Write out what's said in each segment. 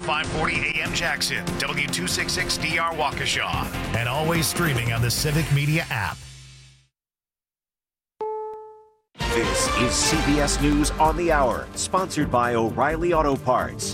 540 AM Jackson, W266DR Waukesha, and always streaming on the Civic Media app. This is CBS News on the Hour, sponsored by O'Reilly Auto Parts.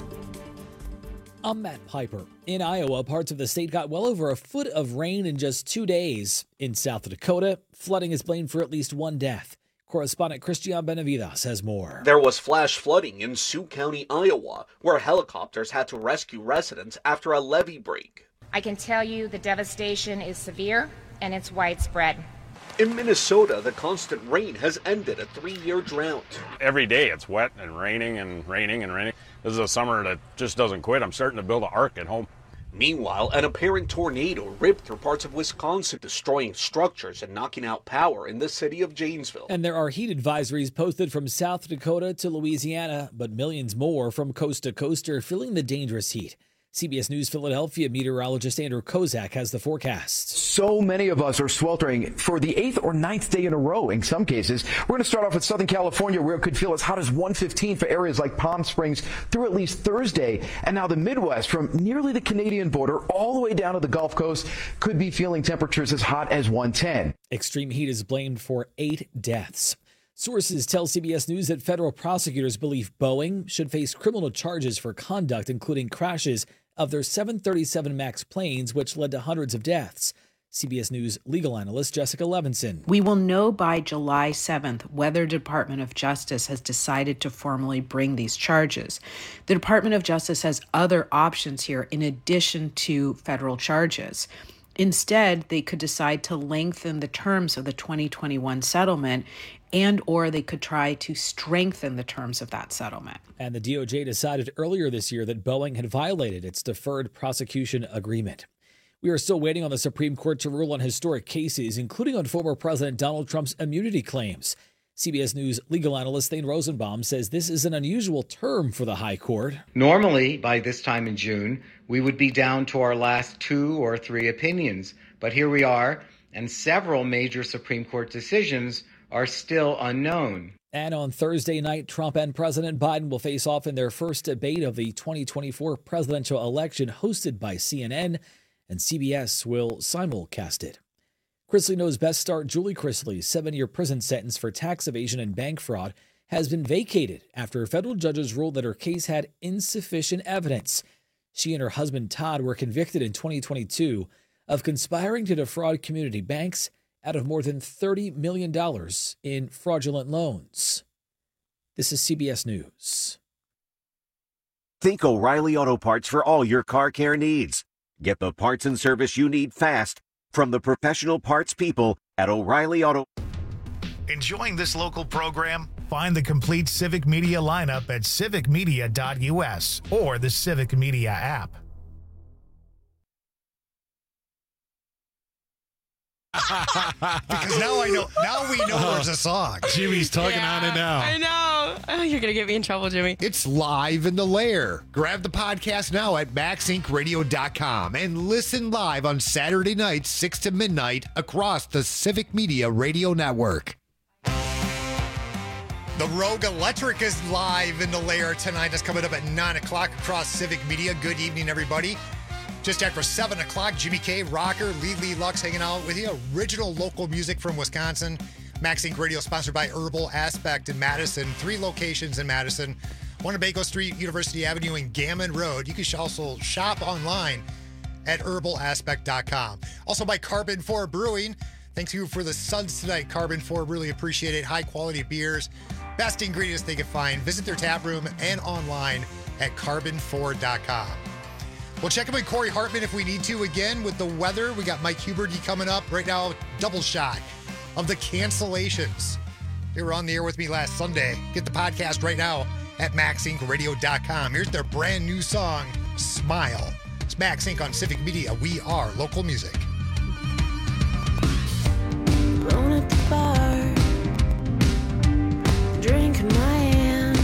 I'm Matt Piper. In Iowa, parts of the state got well over a foot of rain in just 2 days. In South Dakota, flooding is blamed for at least one death. Correspondent Christian Benavides has more. There was flash flooding in Sioux County, Iowa, where helicopters had to rescue residents after a levee break. I can tell you the devastation is severe and it's widespread. In Minnesota, the constant rain has ended a 3-year drought. Every day it's wet and raining and raining and raining. This is a summer that just doesn't quit. I'm starting to build an ark at home. Meanwhile, an apparent tornado ripped through parts of Wisconsin, destroying structures and knocking out power in the city of Janesville. And there are heat advisories posted from South Dakota to Louisiana, but millions more from coast to coast are feeling the dangerous heat. CBS News Philadelphia meteorologist Andrew Kozak has the forecast. So many of us are sweltering for the 8th or 9th day in a row in some cases. We're going to start off with Southern California, where it could feel as hot as 115 for areas like Palm Springs through at least Thursday. And now the Midwest, from nearly the Canadian border all the way down to the Gulf Coast, could be feeling temperatures as hot as 110. Extreme heat is blamed for 8 deaths. Sources tell CBS News that federal prosecutors believe Boeing should face criminal charges for conduct, including crashes of their 737 MAX planes, which led to hundreds of deaths. CBS News legal analyst Jessica Levinson. We will know by July 7th whether Department of Justice has decided to formally bring these charges. The Department of Justice has other options here in addition to federal charges. Instead, they could decide to lengthen the terms of the 2021 settlement, and or they could try to strengthen the terms of that settlement. And the DOJ decided earlier this year that Boeing had violated its deferred prosecution agreement. We are still waiting on the Supreme Court to rule on historic cases, including on former President Donald Trump's immunity claims. CBS News legal analyst Thane Rosenbaum says this is an unusual term for the High Court. Normally, by this time in June, we would be down to our last 2 or 3 opinions. But here we are, and several major Supreme Court decisions are still unknown. And on Thursday night, Trump and President Biden will face off in their first debate of the 2024 presidential election, hosted by CNN, and CBS will simulcast it. Chrisley Knows Best star Julie Chrisley's 7-year prison sentence for tax evasion and bank fraud has been vacated after federal judges ruled that her case had insufficient evidence. She and her husband Todd were convicted in 2022 of conspiring to defraud community banks out of more than $30 million in fraudulent loans. This is CBS News. Think O'Reilly Auto Parts for all your car care needs. Get the parts and service you need fast from the professional parts people at O'Reilly Auto. Enjoying this local program? Find the complete Civic Media lineup at civicmedia.us or the Civic Media app. Because now we know there's a song. Jimmy's tugging on it now. I know. Oh, you're going to get me in trouble, Jimmy. It's live in the lair. Grab the podcast now at maxincradio.com and listen live on Saturday nights, 6 to midnight, across the Civic Media Radio Network. The Rogue Electric is live in the lair tonight. That's coming up at 9 o'clock across Civic Media. Good evening, everybody. Just after 7 o'clock, Jimmy K, Rocker, Lee Lux hanging out with you. Original local music from Wisconsin. Max Inc. Radio sponsored by Herbal Aspect in Madison. 3 locations in Madison. 1 on Baco Street, University Avenue, and Gammon Road. You can also shop online at herbalaspect.com. Also by Carbon 4 Brewing. Thanks to you for the Suns tonight, Carbon 4. Really appreciate it. High quality beers. Best ingredients they can find. Visit their tap room and online at carbon4.com. We'll check in with Corey Hartman if we need to again with the weather. We got Mike Huberty coming up right now. Double shot of the cancellations. They were on the air with me last Sunday. Get the podcast right now at maxincradio.com. Here's their brand new song, Smile. It's Max Inc. on Civic Media. We are local music. Alone at the bar, drinking my hand.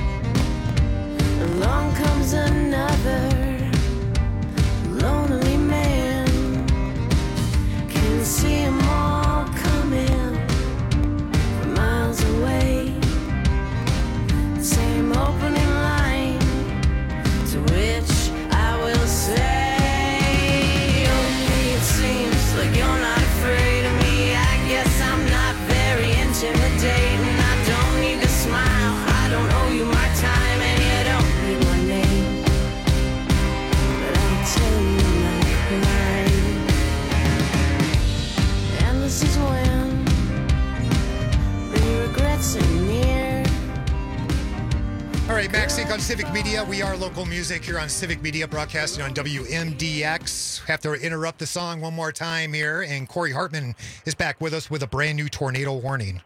Along comes another lonely man. Can see 'em all coming from miles away. Same opening line to which Civic Media. We are local music here on Civic Media, broadcasting on WMDX. Have to interrupt the song one more time here, and Corey Hartman is back with us with a brand new tornado warning.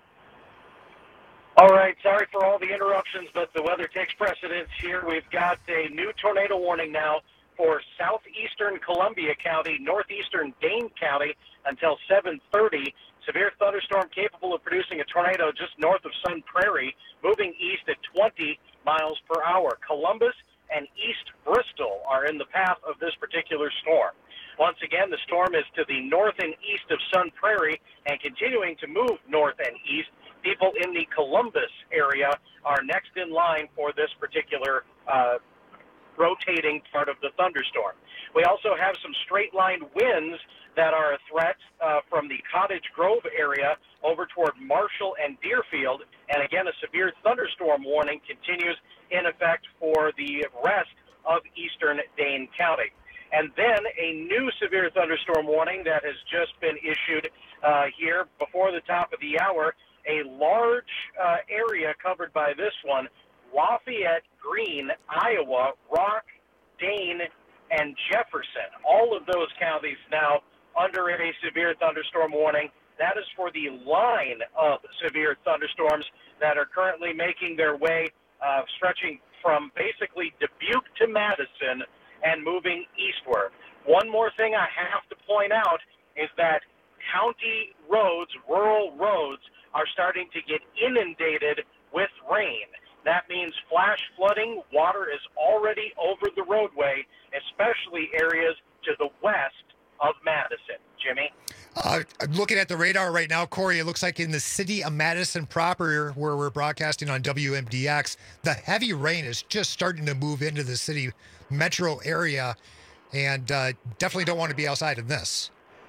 All right, sorry for all the interruptions, but the weather takes precedence here. We've got a new tornado warning now for southeastern Columbia County, northeastern Dane County until 7:30. Severe thunderstorm capable of producing a tornado just north of Sun Prairie, moving east at 20 miles per hour. Columbus and East Bristol are in the path of this particular storm. Once again, the storm is to the north and east of Sun Prairie and continuing to move north and east. People in the Columbus area are next in line for this particular rotating part of the thunderstorm. We also have some straight-line winds that are a threat from the Cottage Grove area over toward Marshall and Deerfield. And again, a severe thunderstorm warning continues in effect for the rest of eastern Dane County. And then a new severe thunderstorm warning that has just been issued here before the top of the hour. A large area covered by this one, Lafayette, Greene, Iowa, Rock, Dane, and Jefferson. All of those counties now under a severe thunderstorm warning. That is for the line of severe thunderstorms that are currently making their way, stretching from basically Dubuque to Madison and moving eastward. One more thing I have to point out is that county roads, rural roads, are starting to get inundated with rain. That means flash flooding. Water is already over the roadway, especially areas to the west of Madison. Jimmy? I'm looking at the radar right now, Corey. It looks like in the city of Madison proper, where we're broadcasting on WMDX, the heavy rain is just starting to move into the city metro area, and definitely don't want to be outside in this.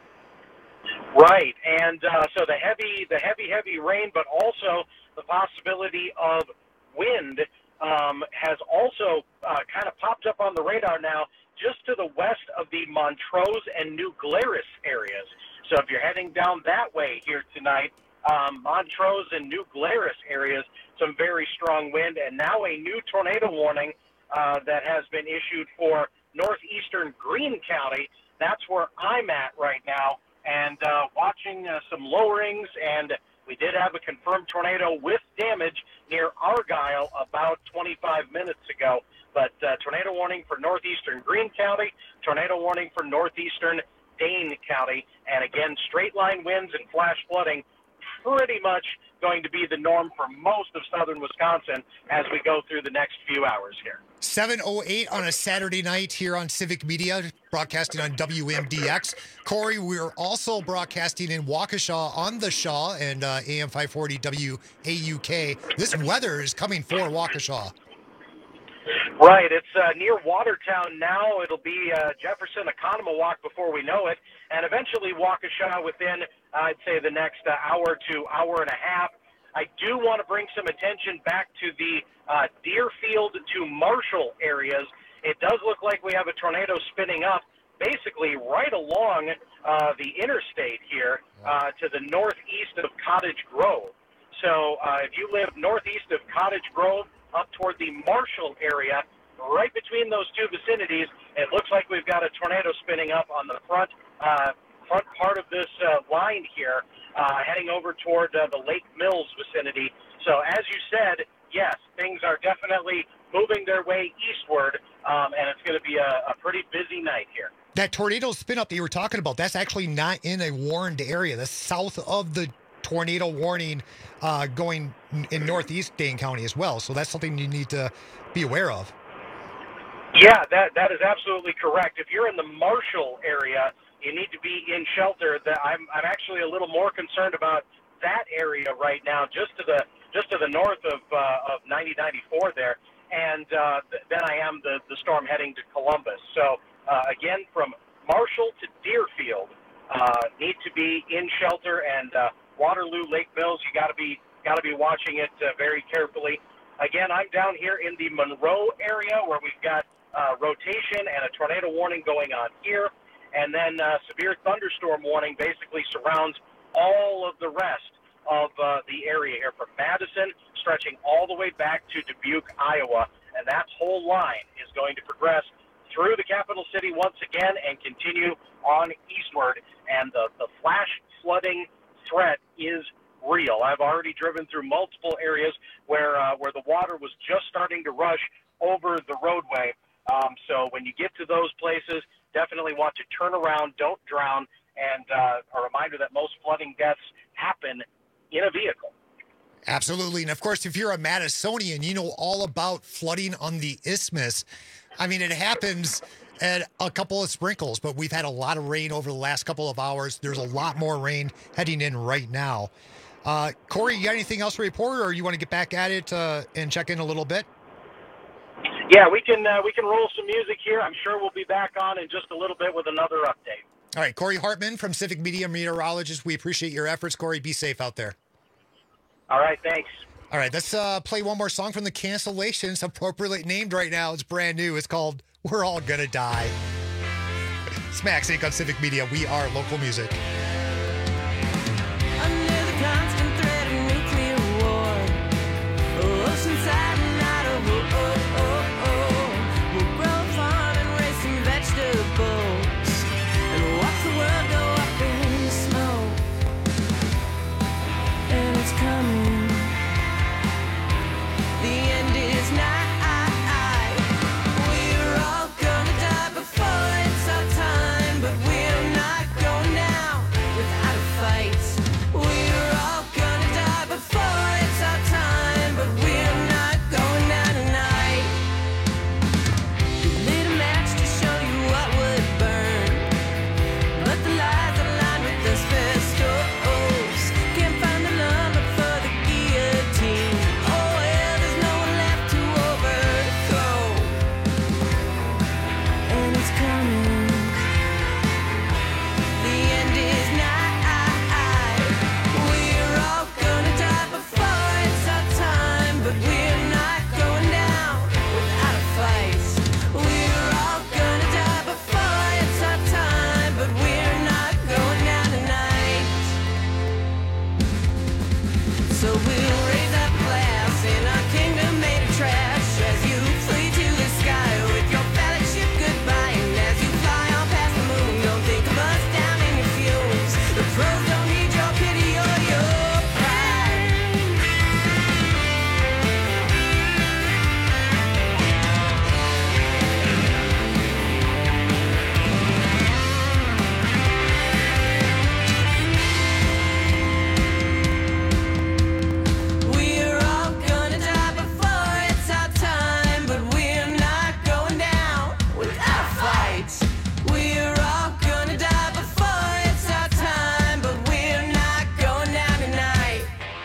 Right, and so the heavy rain, but also the possibility of wind has also kind of popped up on the radar now, just to the west of the Montrose and New Glarus areas. So if you're heading down that way here tonight, Montrose and New Glarus areas, some very strong wind, and now a new tornado warning that has been issued for northeastern Greene County. That's where I'm at right now, and watching some lowerings, and we did have a confirmed tornado with damage near Argyle about 25 minutes ago. But tornado warning for northeastern Greene County, tornado warning for northeastern Dane County, and again, straight line winds and flash flooding pretty much going to be the norm for most of southern Wisconsin as we go through the next few hours here. 7:08 on a Saturday night here on Civic Media, broadcasting on WMDX. Corey, we're also broadcasting in Waukesha on the Shaw and AM 540 WAUK. This weather is coming for Waukesha. Right, it's near Watertown now. It'll be Jefferson, Oconomowoc before we know it, and eventually Waukesha within, I'd say, the next hour to hour and a half. I do want to bring some attention back to the Deerfield to Marshall areas. It does look like we have a tornado spinning up basically right along the interstate here to the northeast of Cottage Grove. So if you live northeast of Cottage Grove, up toward the Marshall area, right between those two vicinities, it looks like we've got a tornado spinning up on the front part of this line here, heading over toward the Lake Mills vicinity. So as you said, yes, things are definitely moving their way eastward, and it's going to be a pretty busy night here. That tornado spin up that you were talking about, that's actually not in a warned area. That's south of the tornado warning going in northeast Dane County as well. So that's something you need to be aware of. Yeah, that is absolutely correct. If you're in the Marshall area, you need to be in shelter. I'm actually a little more concerned about that area right now, just to the north of 9094 there, and then I am the storm heading to Columbus. So again, from Marshall to Deerfield, need to be in shelter, and Waterloo, Lake Mills, you got to be watching it very carefully. Again, I'm down here in the Monroe area where we've got rotation and a tornado warning going on here, and then severe thunderstorm warning basically surrounds all of the rest of the area here from Madison, stretching all the way back to Dubuque, Iowa, and that whole line is going to progress through the capital city once again and continue on eastward. And the flash flooding threat is real. I've already driven through multiple areas where the water was just starting to rush over the roadway. So when you get to those places, definitely want to turn around, don't drown, and a reminder that most flooding deaths happen in a vehicle. Absolutely. And of course, if you're a Madisonian, you know all about flooding on the isthmus. I mean, it happens at a couple of sprinkles, but we've had a lot of rain over the last couple of hours. There's a lot more rain heading in right now. Corey, you got anything else to report, or you want to get back at it and check in a little bit? Yeah, we can roll some music here. I'm sure we'll be back on in just a little bit with another update. All right, Corey Hartman from Civic Media Meteorologist. We appreciate your efforts, Corey. Be safe out there. All right, thanks. All right, let's play one more song from the Cancellations, appropriately named right now. It's brand new. It's called We're All Gonna Die. It's Max Inc. on Civic Media. We are local music. Under the constant threat of nuclear war, oceanside and Idaho, we'll grow farm and raise some vegetables and watch the world go up in smoke. And it's coming. The end is nigh. We're all gonna die before it's our time, but we're not going down without a fight. We're all gonna die before it's our time, but we're not going down tonight. We lit a match to show you what would burn, but the lights are lined with asbestos. Can't find the lumber for the guillotine. Oh well, there's no one left to overthrow. And it's coming. The end is nigh. We're all gonna die before it's our time, but we're not going down without a fight. We're all gonna die before it's our time, but we're not going down tonight. So we'll raise up glass in our kingdom made of trash as you flee to the sky with your phallic ship goodbye. And as you fly on past the moon, don't think of us down in your fumes. The pros don't need your pity or your pride. We're all gonna die before it's our time, but we're not going down without a fight. We're all gonna die before it's our time, but we're not going down tonight.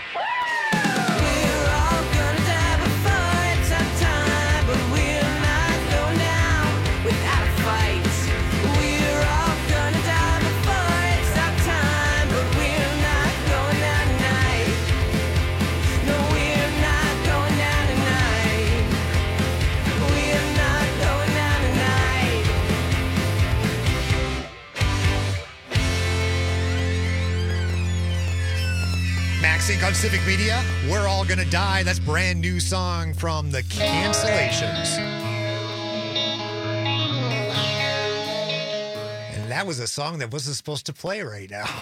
We're all gonna die before it's our time, but we're not going down without a fight. We're all gonna die before it's our time, but we're not going down tonight. No, we're not going down tonight. We're not going down tonight. Max Inc. on Civic Media. We're All Gonna Die. That's brand new song from the Cancellations. And that was a song that wasn't supposed to play right now.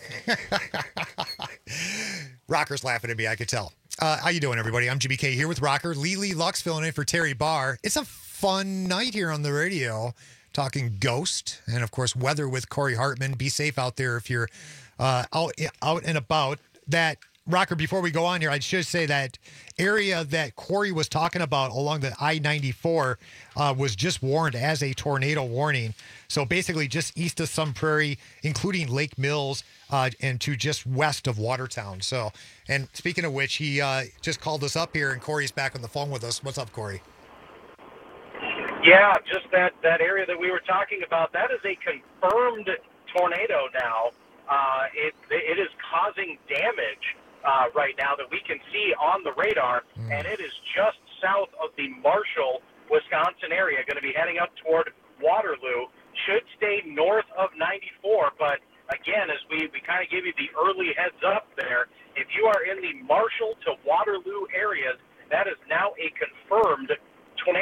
Rocker's laughing at me, I could tell. How you doing, everybody? I'm Jimmy K here with Rocker. Lily Lux filling in for Terry Barr. It's a fun night here on the radio, talking Ghost and, of course, weather with Corey Hartman. Be safe out there if you're out and about. That, Rocker, before we go on here, I should say that area that Corey was talking about along the I-94 was just warned as a tornado warning. So basically just east of Sun Prairie, including Lake Mills, and to just west of Watertown. So, and speaking of which, he just called us up here, and Corey's back on the phone with us. What's up, Corey? Yeah, just that area that we were talking about, that is a confirmed tornado now. It is causing damage right now that we can see on the radar, and it is just south of the Marshall, Wisconsin area, going to be heading up toward Waterloo. Should stay north of 94, but again, as we kind of give you the early heads up there, if you are in the Marshall to Waterloo areas, that is now a confirmed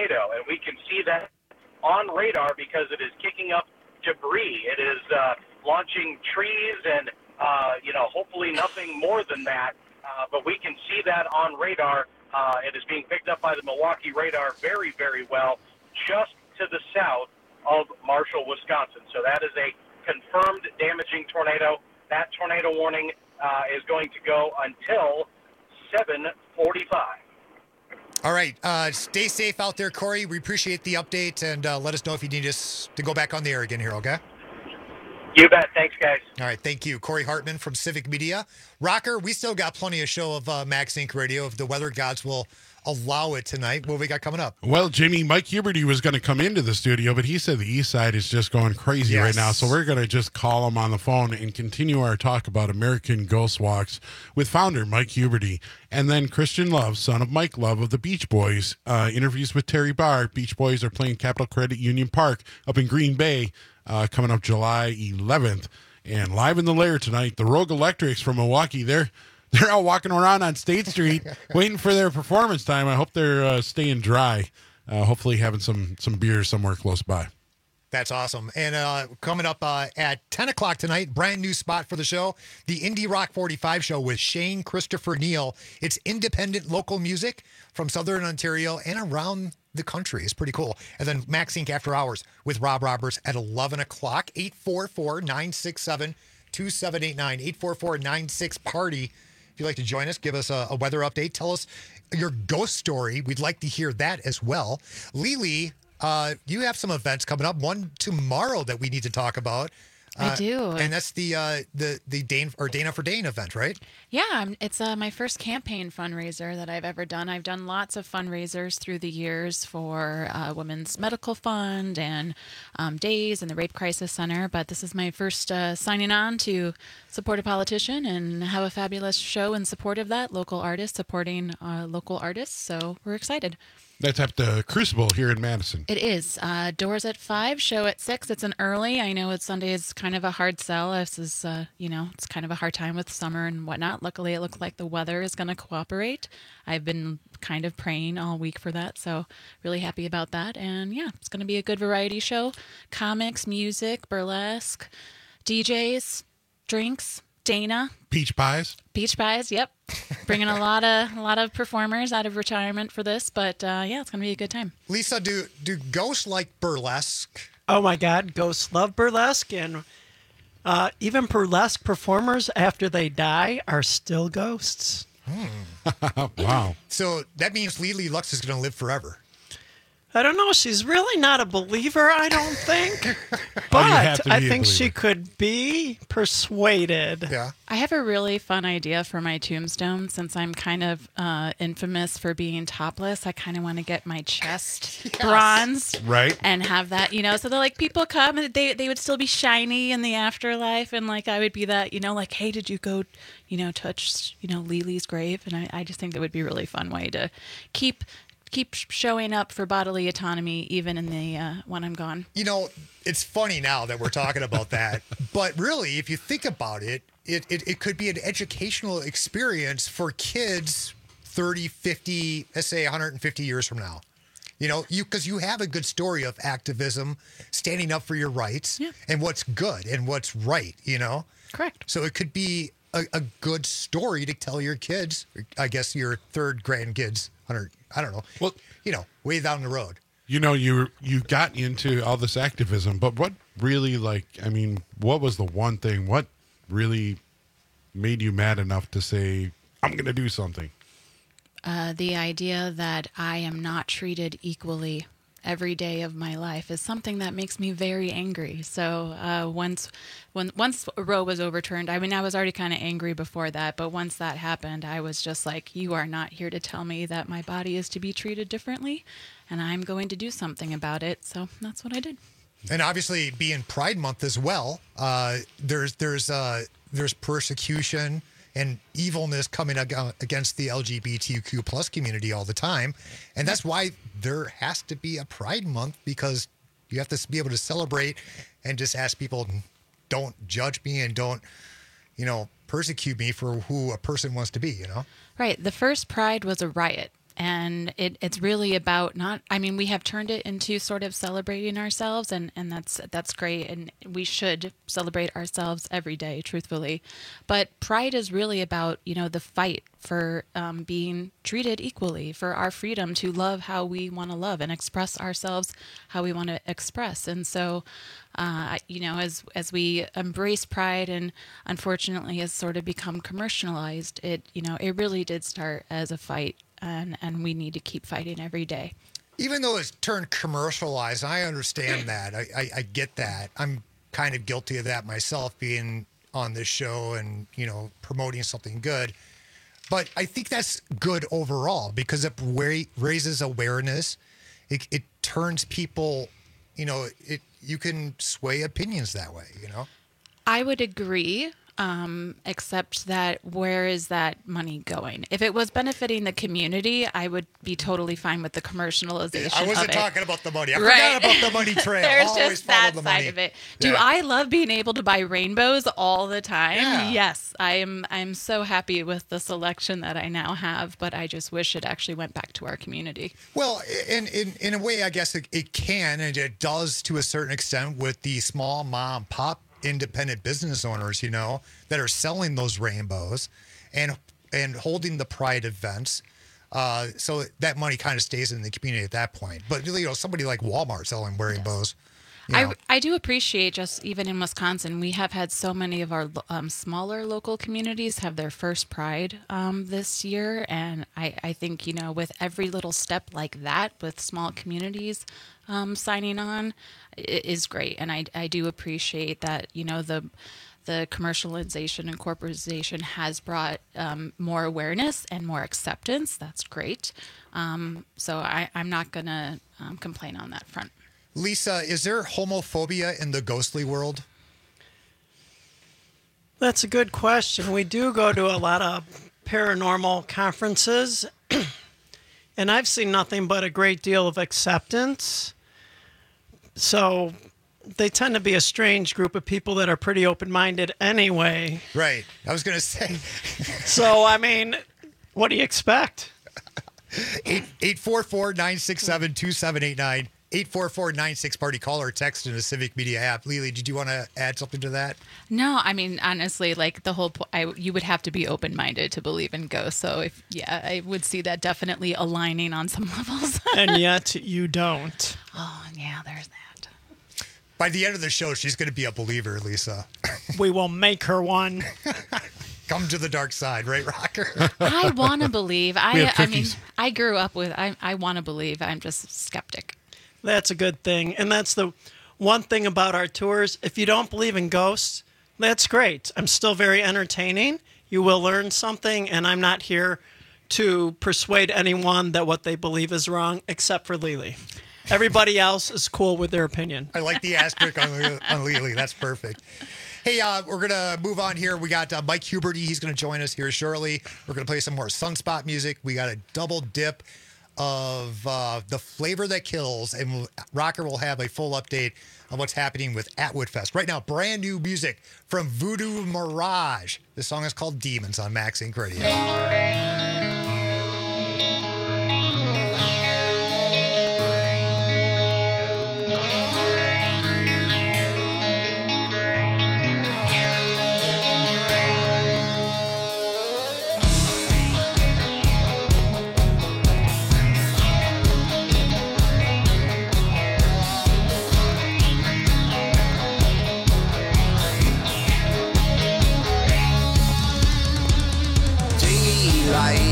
radar because it is kicking up debris. It is launching trees and, hopefully nothing more than that. But we can see that on radar. It is being picked up by the Milwaukee radar very, very well, just to the south of Marshall, Wisconsin. So that is a confirmed damaging tornado. That tornado warning is going to go until 7:45. All right. Stay safe out there, Corey. We appreciate the update, and let us know if you need us to go back on the air again here, okay? You bet. Thanks, guys. All right. Thank you. Corey Hartman from Civic Media. Rocker, we still got plenty of show of Max Inc. Radio if the weather gods will allow it tonight. What we got coming up? Well, Jimmy, Mike Huberty was going to come into the studio, but he said the east side is just going crazy right now. So we're going to just call him on the phone and continue our talk about American Ghost Walks with founder Mike Huberty. And then Christian Love, son of Mike Love of the Beach Boys, interviews with Terry Barr. Beach Boys are playing Capital Credit Union Park up in Green Bay coming up July 11th. And live in the lair tonight, the Rogue Electrics from Milwaukee. They're out walking around on State Street waiting for their performance time. I hope they're staying dry, hopefully having some beers somewhere close by. That's awesome. And coming up at 10 o'clock tonight, brand new spot for the show, the Indie Rock 45 show with Shane Christopher Neal. It's independent local music from Southern Ontario and around the country. It's pretty cool. And then Max Inc. After Hours with Rob Roberts at 11 o'clock, 844-967-2789, 844-96-PARTY. If you'd like to join us, give us a weather update. Tell us your ghost story. We'd like to hear that as well. Lily, you have some events coming up. One tomorrow that we need to talk about. I do. And that's the Dana for Dane event, right? Yeah, it's my first campaign fundraiser that I've ever done. I've done lots of fundraisers through the years for Women's Medical Fund and DAYS and the Rape Crisis Center, but this is my first signing on to support a politician and have a fabulous show in support of that. Local artists supporting local artists, so we're excited. That's at the Crucible here in Madison. It is. Doors at 5, show at 6. It's an early. I know Sunday is kind of a hard sell. This is, it's kind of a hard time with summer and whatnot. Luckily, it looks like the weather is going to cooperate. I've been kind of praying all week for that, so really happy about that. And yeah, it's going to be a good variety show. Comics, music, burlesque, DJs, drinks, Dana. Peach pies, yep. Bringing a lot of performers out of retirement for this, but yeah, it's going to be a good time. Lisa, do ghosts like burlesque? Oh my God, ghosts love burlesque, and even burlesque performers after they die are still ghosts. Wow. So that means Lily Lux is going to live forever. I don't know. She's really not a believer, I don't think. But I think she could be persuaded. Yeah. I have a really fun idea for my tombstone. Since I'm kind of infamous for being topless, I kind of want to get my chest bronzed. Right. And have that, so they're like, people come and they would still be shiny in the afterlife. And like, I would be that, like, hey, did you go, touch, Lily's grave? And I just think that would be a really fun way to keep showing up for bodily autonomy even in the when I'm gone. It's funny now that we're talking about that, but really, if you think about it, it could be an educational experience for kids 30, 50, let's say 150 years from now. Because you have a good story of activism, standing up for your rights, and what's good and what's right, Correct. So it could be a good story to tell your kids, I guess your third grandkids, I don't know. Well, way down the road. You got into all this activism, but what really, what was the one thing? What really made you mad enough to say, I'm going to do something? The idea that I am not treated equally every day of my life is something that makes me very angry. So once Roe was overturned, I was already kind of angry before that, but once that happened, I was just like, you are not here to tell me that my body is to be treated differently, and I'm going to do something about it. So that's what I did. And obviously, being Pride Month as well, there's persecution and evilness coming against the LGBTQ plus community all the time. And that's why there has to be a Pride Month, because you have to be able to celebrate and just ask people, don't judge me and don't, persecute me for who a person wants to be, Right. The first Pride was a riot. And it's really about we have turned it into sort of celebrating ourselves, and that's great. And we should celebrate ourselves every day, truthfully. But Pride is really about, the fight for being treated equally, for our freedom to love how we want to love and express ourselves how we want to express. And so, as we embrace Pride, and unfortunately has sort of become commercialized, it really did start as a fight. And we need to keep fighting every day. Even though it's turned commercialized, I understand that. I get that. I'm kind of guilty of that myself, being on this show and, promoting something good. But I think that's good overall because it raises awareness. It turns people, you can sway opinions that way, I would agree. Except that where is that money going? If it was benefiting the community, I would be totally fine with the commercialization. I wasn't talking about the money. I forgot about the money trail. There's Always just that the side money. of it. Do I love being able to buy rainbows all the time? Yeah. Yes, I'm so happy with the selection that I now have, but I just wish it actually went back to our community. Well, in a way, I guess it can, and it does to a certain extent with the small mom pop independent business owners, that are selling those rainbows and holding the Pride events. So that money kind of stays in the community at that point. But, somebody like Walmart selling rainbows. I do appreciate, just even in Wisconsin, we have had so many of our smaller local communities have their first Pride this year. And I think, with every little step like that, with small communities signing on, it is great. And I do appreciate that, the commercialization and corporatization has brought more awareness and more acceptance. That's great. So I'm not going to complain on that front. Lisa, is there homophobia in the ghostly world? That's a good question. We do go to a lot of paranormal conferences, and I've seen nothing but a great deal of acceptance. So they tend to be a strange group of people that are pretty open-minded anyway. Right. I was going to say. So, what do you expect? 844-967-2789. 844-96-PARTY. Call or text in the Civic Media app. Lily, did you want to add something to that? No, honestly, the whole you would have to be open-minded to believe in ghosts. So I would see that definitely aligning on some levels. And yet you don't. Oh, yeah, there's that. By the end of the show, she's going to be a believer, Lisa. We will make her one. Come to the dark side, right, Rocker? I want to believe. I grew up with. I want to believe. I'm just skeptic. That's a good thing. And that's the one thing about our tours. If you don't believe in ghosts, that's great. I'm still very entertaining. You will learn something, and I'm not here to persuade anyone that what they believe is wrong, except for Lily. Everybody else is cool with their opinion. I like the asterisk on Lily. That's perfect. Hey, we're going to move on here. We got Mike Huberty. He's going to join us here shortly. We're going to play some more Sunspot music. We got a double dip of The Flavor That Kills, and Rocker will have a full update on what's happening with Atwood Fest. Right now, brand new music from Voodoo Mirage. This song is called Demons on Max Inc. Radio. Daylight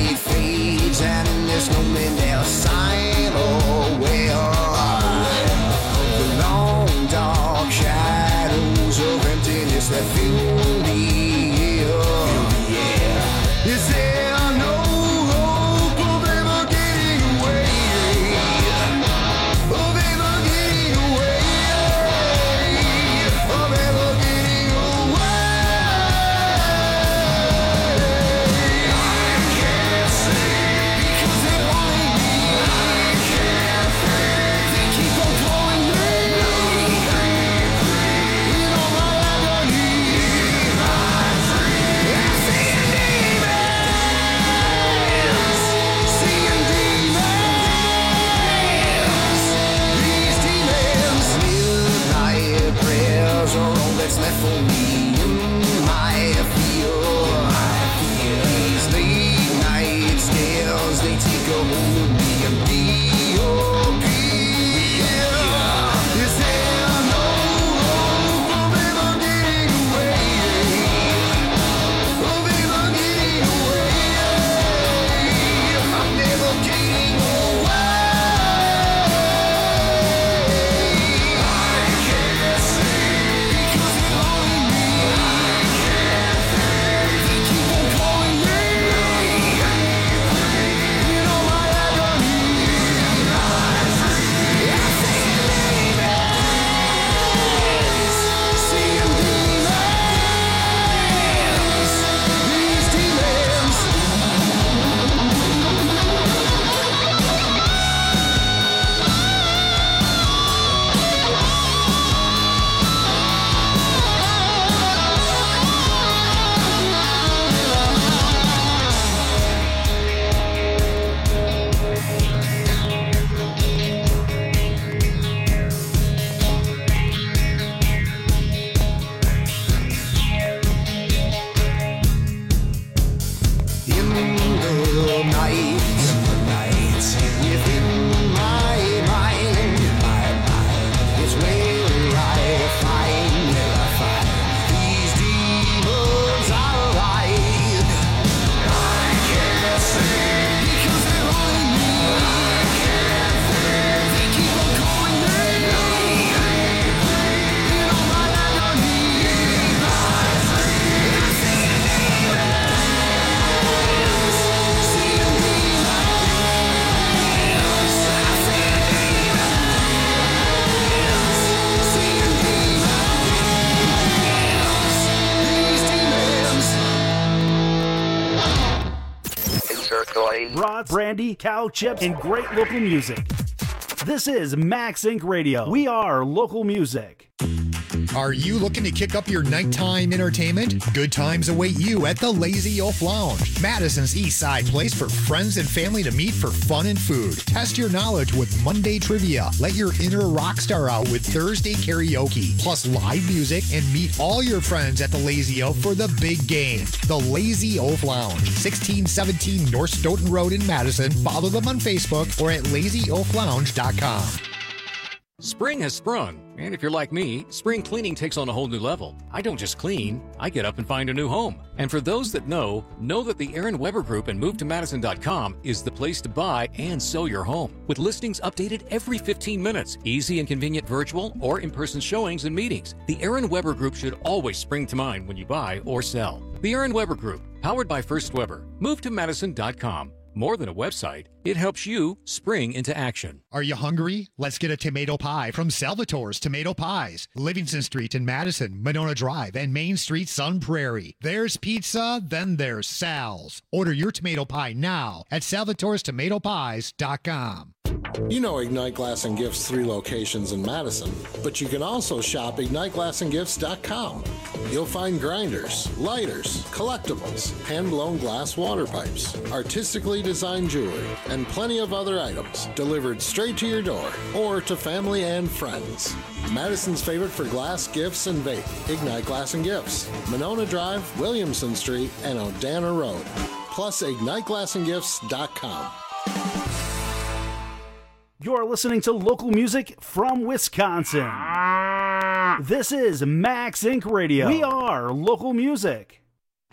life for me in my field. These late night scales, they take a hold of me and B.O.B. Is there no hope of ever getting away? Of ever getting away? I'm never getting away. I can't say because they're calling me. I can't think. They keep on calling me. You know my agony. I see Brats, brandy, cow chips, and great local music. This is Max Inc. Radio. We are local music. Are you looking to kick up your nighttime entertainment? Good times await you at the Lazy Oaf Lounge, Madison's East Side place for friends and family to meet for fun and food. Test your knowledge with Monday trivia. Let your inner rock star out with Thursday karaoke, plus live music, and meet all your friends at the Lazy Oaf for the big game. The Lazy Oaf Lounge, 1617 North Stoughton Road in Madison. Follow them on Facebook or at lazyoaflounge.com. Spring has sprung, and if you're like me, spring cleaning takes on a whole new level. I don't just clean, I get up and find a new home. And for those that know that the Aaron Weber Group and MoveToMadison.com is the place to buy and sell your home. With listings updated every 15 minutes, easy and convenient virtual or in-person showings and meetings, the Aaron Weber Group should always spring to mind when you buy or sell. The Aaron Weber Group, powered by First Weber. MoveToMadison.com. More than a website, it helps you spring into action. Are you hungry? Let's get a tomato pie from Salvatore's Tomato Pies. Livingston Street in Madison, Monona Drive, and Main Street, Sun Prairie. There's pizza, then there's Sal's. Order your tomato pie now at salvatorestomatopies.com. You know Ignite Glass and Gifts 3 locations in Madison, but you can also shop IgniteGlassandGifts.com. You'll find grinders, lighters, collectibles, hand-blown glass water pipes, artistically designed jewelry, and plenty of other items delivered straight to your door or to family and friends. Madison's favorite for glass, gifts, and vape, Ignite Glass and Gifts, Monona Drive, Williamson Street, and Odana Road. Plus IgniteGlassandGifts.com. You're listening to local music from Wisconsin. This is Max Inc. Radio. We are local music.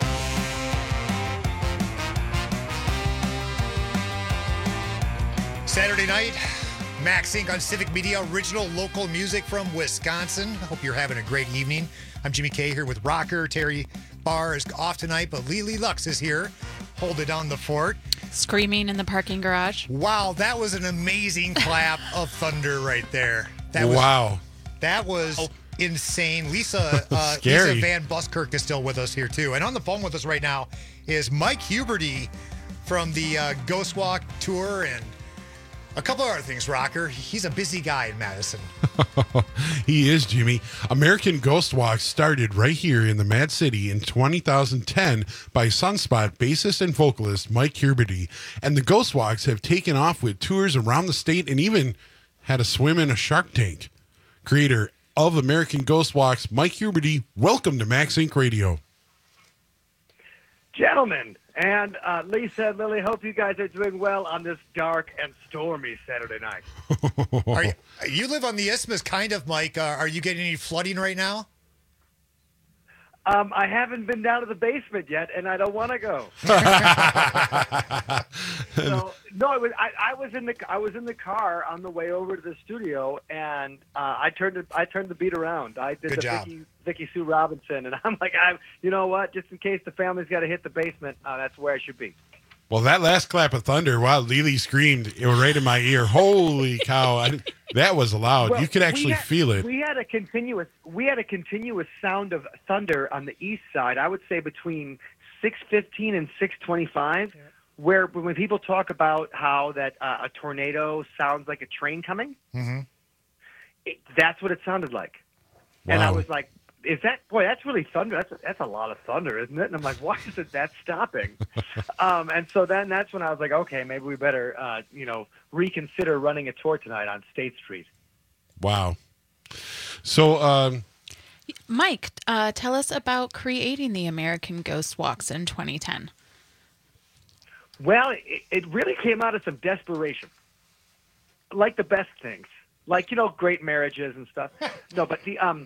Saturday night, Max Inc. on Civic Media, original local music from Wisconsin. I hope you're having a great evening. I'm Jimmy K here with Rocker. Terry Barr is off tonight, but Lily Lux is here. Hold it down the fort. Screaming in the parking garage. Wow, that was an amazing clap of thunder right there. That was insane. Lisa Van Buskirk is still with us here too. And on the phone with us right now is Mike Huberty from the Ghost Walk tour and a couple other things, Rocker. He's a busy guy in Madison. He is, Jimmy. American Ghost Walk started right here in the Mad City in 2010 by Sunspot bassist and vocalist Mike Huberty. And the Ghost Walks have taken off with tours around the state and even had a swim in a Shark Tank. Creator of American Ghost Walks, Mike Huberty. Welcome to Max Inc. Radio. Gentlemen, and Lisa and Lily, hope you guys are doing well on this dark and stormy Saturday night. You live on the Isthmus, kind of, Mike. Are you getting any flooding right now? I haven't been down to the basement yet, and I don't want to go. So, no, I was in the car on the way over to the studio, and I turned the beat around. I did Good the job. Vicky Sue Robinson, and I'm like, you know what? Just in case the family's got to hit the basement, that's where I should be. Well, that last clap of thunder, wow, Lily screamed, it was right in my ear. Holy cow. That was loud. Well, you could actually feel it. We had a continuous sound of thunder on the east side. I would say between 6:15 and 6:25, where when people talk about how that a tornado sounds like a train coming, that's what it sounded like. Wow. And I was like, that's really thunder. That's a lot of thunder, isn't it? And I'm like, why is that stopping? And so then that's when I was like, okay, maybe we better, reconsider running a tour tonight on State Street. Wow. So, Mike, tell us about creating the American Ghost Walks in 2010. Well, it really came out of some desperation, like the best things, like, great marriages and stuff. No, but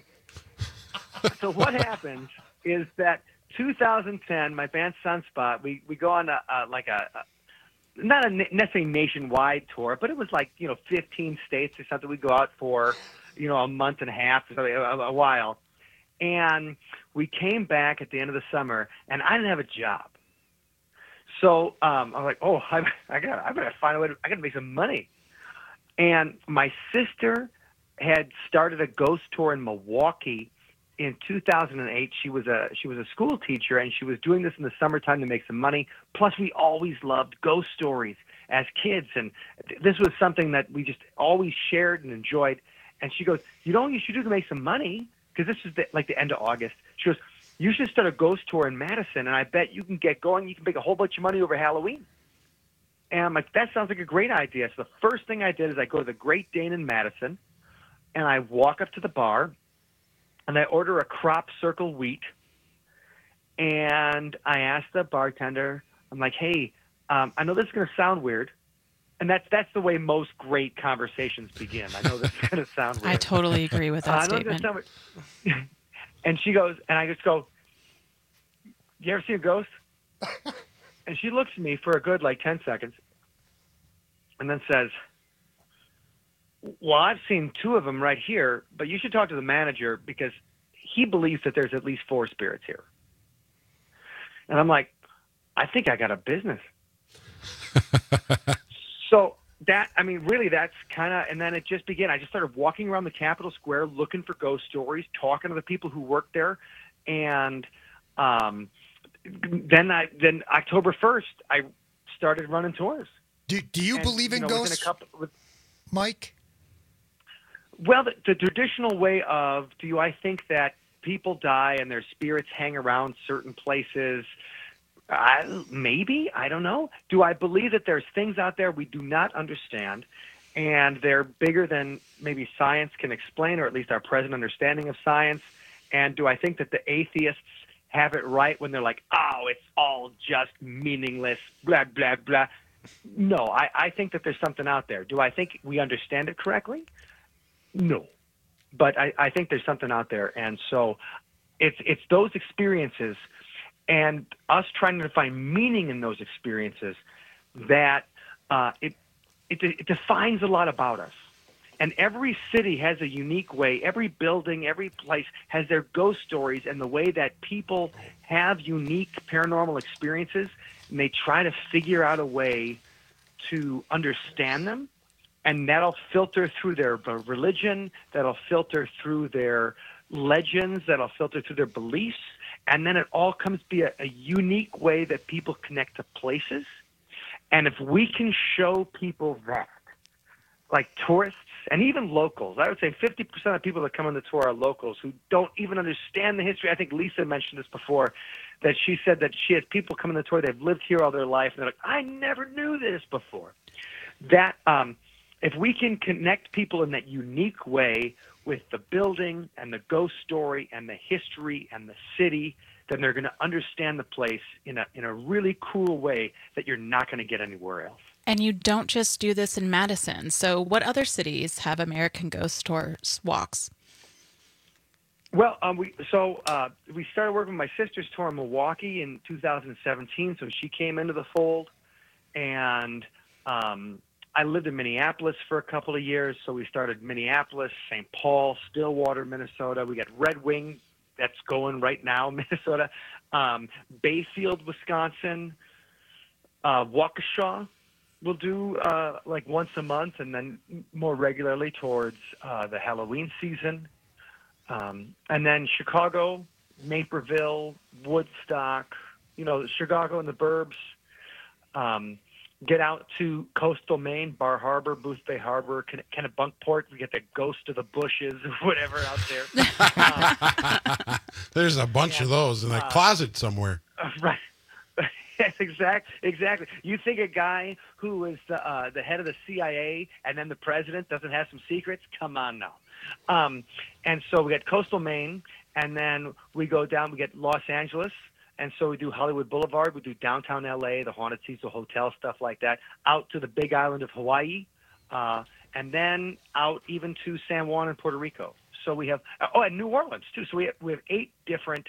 so what happened is that 2010, my band Sunspot, we go on not a necessarily nationwide tour, but it was like 15 states or something. We go out for a month and a half, a while, and we came back at the end of the summer, and I didn't have a job. So I'm like, I better find a way. I got to make some money. And my sister had started a ghost tour in Milwaukee in 2008. She was a school teacher, and she was doing this in the summertime to make some money. Plus, we always loved ghost stories as kids, and this was something that we just always shared and enjoyed. And she goes, "You know what you should do to make some money?" Because this is the end of August. She goes, "You should start a ghost tour in Madison, and I bet you can get going. You can make a whole bunch of money over Halloween." And I'm like, that sounds like a great idea. So the first thing I did is I go to the Great Dane in Madison, and I walk up to the bar, and I order a crop circle wheat, and I ask the bartender, I'm like, "Hey, I know this is going to sound weird," and that's the way most great conversations begin. I know this is going to sound weird. I totally agree with that statement. And she goes, and I just go, "You ever seen a ghost?" And she looks at me for a good 10 seconds, and then says, "Well, I've seen 2 of them right here, but you should talk to the manager because he believes that there's at least 4 spirits here." And I'm like, "I think I got a business." So that's kind of, and then it just began. I just started walking around the Capitol Square looking for ghost stories, talking to the people who worked there, and then October 1st, I started running tours. Do you believe in ghosts, Mike? Well, the traditional way of, do I think that people die and their spirits hang around certain places? Maybe. I don't know. Do I believe that there's things out there we do not understand, and they're bigger than maybe science can explain, or at least our present understanding of science? And do I think that the atheists have it right when they're like, "Oh, it's all just meaningless, blah, blah, blah"? No, I think that there's something out there. Do I think we understand it correctly? No. But I think there's something out there. And so it's those experiences and us trying to find meaning in those experiences that it defines a lot about us. And every city has a unique way. Every building, every place has their ghost stories and the way that people have unique paranormal experiences, and they try to figure out a way to understand them. And that'll filter through their religion, that'll filter through their legends, that'll filter through their beliefs. And then it all comes to be a unique way that people connect to places. And if we can show people that, like tourists and even locals, I would say 50% of people that come on the tour are locals who don't even understand the history. I think Lisa mentioned this before, that she said that she has people come on the tour, they've lived here all their life, and they're like, "I never knew this before." That if we can connect people in that unique way with the building and the ghost story and the history and the city, then they're going to understand the place in a really cool way that you're not going to get anywhere else. And you don't just do this in Madison. So what other cities have American Ghost Tours walks? Well, we started working with my sister's tour in Milwaukee in 2017, so she came into the fold, and I lived in Minneapolis for a couple of years, so we started Minneapolis, St. Paul, Stillwater, Minnesota. We got Red Wing, that's going right now, Minnesota, Bayfield, Wisconsin, Waukesha. We'll do like once a month, and then more regularly towards the Halloween season. And then Chicago, Naperville, Woodstock, Chicago and the burbs. Get out to coastal Maine, Bar Harbor, Booth Bay Harbor, Kennebunkport. We get the Ghost of the Bushes or whatever out there. There's a bunch of those in the closet somewhere. Right. Yes, exactly. You think a guy who was the head of the CIA and then the president doesn't have some secrets? Come on now. And so we got coastal Maine, and then we go down, we get Los Angeles, and so we do Hollywood Boulevard, we do downtown LA, the Haunted Cecil Hotel, stuff like that, out to the big island of Hawaii, and then out even to San Juan and Puerto Rico. So we have, and New Orleans too. So we have 8 different